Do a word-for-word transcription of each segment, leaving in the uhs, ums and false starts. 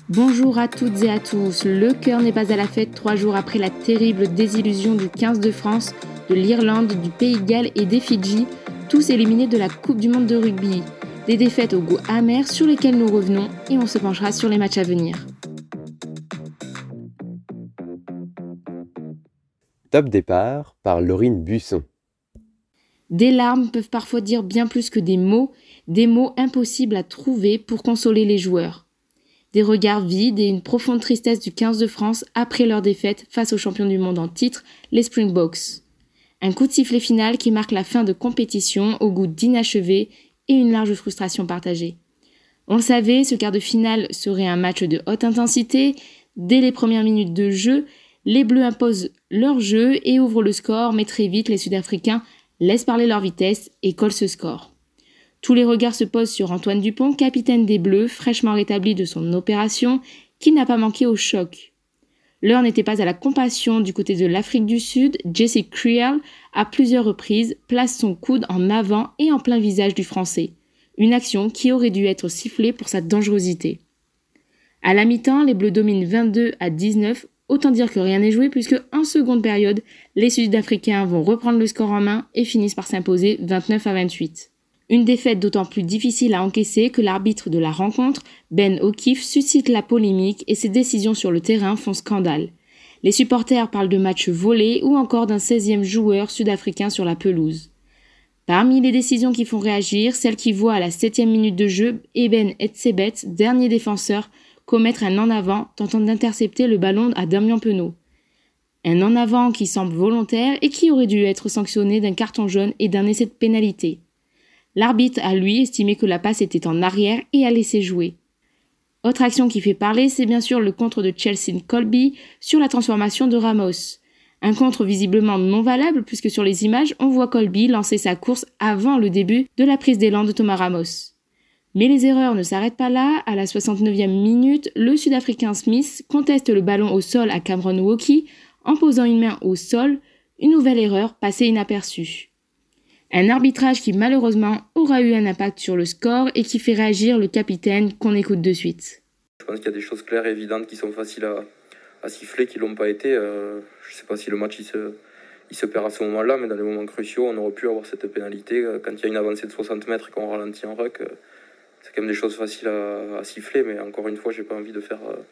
Bonjour à toutes et à tous. Le cœur n'est pas à la fête trois jours après la terrible désillusion du quinze de France, de l'Irlande, du Pays de Galles et des Fidji, tous éliminés de la Coupe du Monde de rugby. Des défaites au goût amer sur lesquelles nous revenons et on se penchera sur les matchs à venir. Top départ par Laurine Busson. Des larmes peuvent parfois dire bien plus que des mots, des mots impossibles à trouver pour consoler les joueurs. Des regards vides et une profonde tristesse du quinze de France après leur défaite face aux champions du monde en titre, les Springboks. Un coup de sifflet final qui marque la fin de compétition au goût d'inachevé et une large frustration partagée. On le savait, ce quart de finale serait un match de haute intensité. Dès les premières minutes de jeu, les Bleus imposent leur jeu et ouvrent le score, mais très vite les Sud-Africains laissent parler leur vitesse et collent ce score. Tous les regards se posent sur Antoine Dupont, capitaine des Bleus, fraîchement rétabli de son opération, qui n'a pas manqué au choc. L'heure n'était pas à la compassion du côté de l'Afrique du Sud. Jesse Kriel, à plusieurs reprises, place son coude en avant et en plein visage du Français. Une action qui aurait dû être sifflée pour sa dangerosité. À la mi-temps, les Bleus dominent vingt-deux à dix-neuf, autant dire que rien n'est joué puisque en seconde période, les Sud-Africains vont reprendre le score en main et finissent par s'imposer vingt-neuf à vingt-huit. Une défaite d'autant plus difficile à encaisser que l'arbitre de la rencontre, Ben O'Keefe, suscite la polémique et ses décisions sur le terrain font scandale. Les supporters parlent de match volé ou encore d'un seizième joueur sud-africain sur la pelouse. Parmi les décisions qui font réagir, celle qui voit à la septième minute de jeu Eben Etzebeth, dernier défenseur, commettre un en-avant tentant d'intercepter le ballon à Damien Penaud. Un en-avant qui semble volontaire et qui aurait dû être sanctionné d'un carton jaune et d'un essai de pénalité. L'arbitre a, lui, estimé que la passe était en arrière et a laissé jouer. Autre action qui fait parler, c'est bien sûr le contre de Chelsea Colby sur la transformation de Ramos. Un contre visiblement non valable puisque sur les images, on voit Colby lancer sa course avant le début de la prise d'élan de Thomas Ramos. Mais les erreurs ne s'arrêtent pas là. À la soixante-neuvième minute, le Sud-Africain Smith conteste le ballon au sol à Cameron Woki en posant une main au sol, une nouvelle erreur passée inaperçue. Un arbitrage qui malheureusement aura eu un impact sur le score et qui fait réagir le capitaine qu'on écoute de suite. Je pense qu'il y a des choses claires et évidentes qui sont faciles à, à siffler, qui ne l'ont pas été. Euh, je ne sais pas si le match il se, il se perd à ce moment-là, mais dans les moments cruciaux, on aurait pu avoir cette pénalité. Quand il y a une avancée de soixante mètres et qu'on ralentit en ruck, c'est quand même des choses faciles à, à siffler, mais encore une fois, je n'ai pas envie de faire... Euh,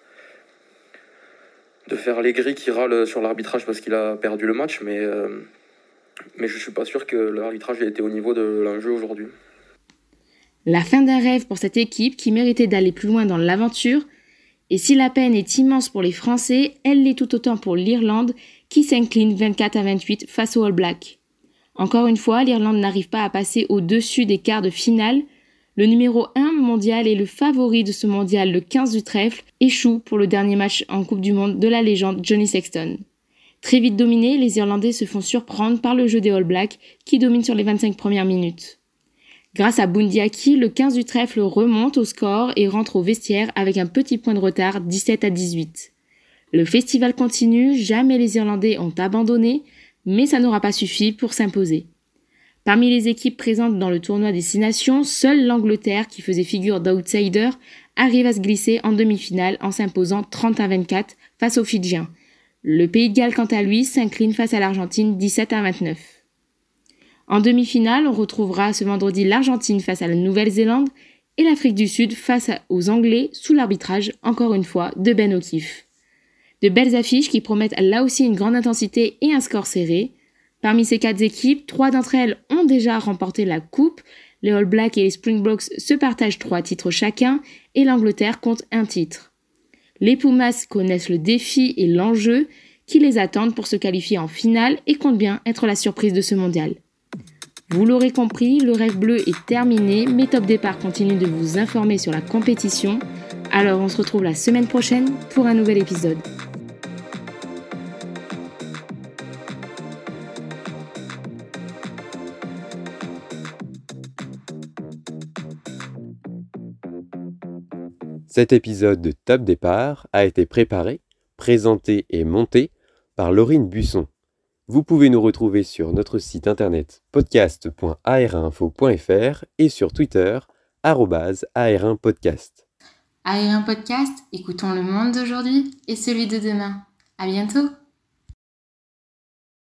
de faire les gris qui râlent sur l'arbitrage parce qu'il a perdu le match, mais... Euh, Mais je ne suis pas sûr que l'arbitrage ait été au niveau de l'enjeu aujourd'hui. La fin d'un rêve pour cette équipe qui méritait d'aller plus loin dans l'aventure. Et si la peine est immense pour les Français, elle l'est tout autant pour l'Irlande qui s'incline vingt-quatre à vingt-huit face aux All Blacks. Encore une fois, l'Irlande n'arrive pas à passer au-dessus des quarts de finale. Le numéro un mondial et le favori de ce mondial, le quinze du trèfle, échoue pour le dernier match en Coupe du Monde de la légende Johnny Sexton. Très vite dominés, les Irlandais se font surprendre par le jeu des All Blacks qui dominent sur les vingt-cinq premières minutes. Grâce à Bundee Aki, le quinze du trèfle remonte au score et rentre au vestiaire avec un petit point de retard, dix-sept à dix-huit. Le festival continue, jamais les Irlandais ont abandonné, mais ça n'aura pas suffi pour s'imposer. Parmi les équipes présentes dans le tournoi des Six Nations, seule l'Angleterre, qui faisait figure d'outsider, arrive à se glisser en demi-finale en s'imposant trente à vingt-quatre face aux Fidjiens. Le Pays de Galles, quant à lui, s'incline face à l'Argentine dix-sept à vingt-neuf. En demi-finale, on retrouvera ce vendredi l'Argentine face à la Nouvelle-Zélande et l'Afrique du Sud face aux Anglais sous l'arbitrage, encore une fois, de Ben O'Keefe. De belles affiches qui promettent là aussi une grande intensité et un score serré. Parmi ces quatre équipes, trois d'entre elles ont déjà remporté la coupe. Les All Blacks et les Springboks se partagent trois titres chacun et l'Angleterre compte un titre. Les Pumas connaissent le défi et l'enjeu qui les attendent pour se qualifier en finale et comptent bien être la surprise de ce mondial. Vous l'aurez compris, le rêve bleu est terminé, mais Top Départ continue de vous informer sur la compétition. Alors on se retrouve la semaine prochaine pour un nouvel épisode. Cet épisode de Top Départ a été préparé, présenté et monté par Laurine Busson. Vous pouvez nous retrouver sur notre site internet podcast point a r info point f r et sur Twitter arobase a r un podcast. Aérien Podcast, écoutons le monde d'aujourd'hui et celui de demain. À bientôt!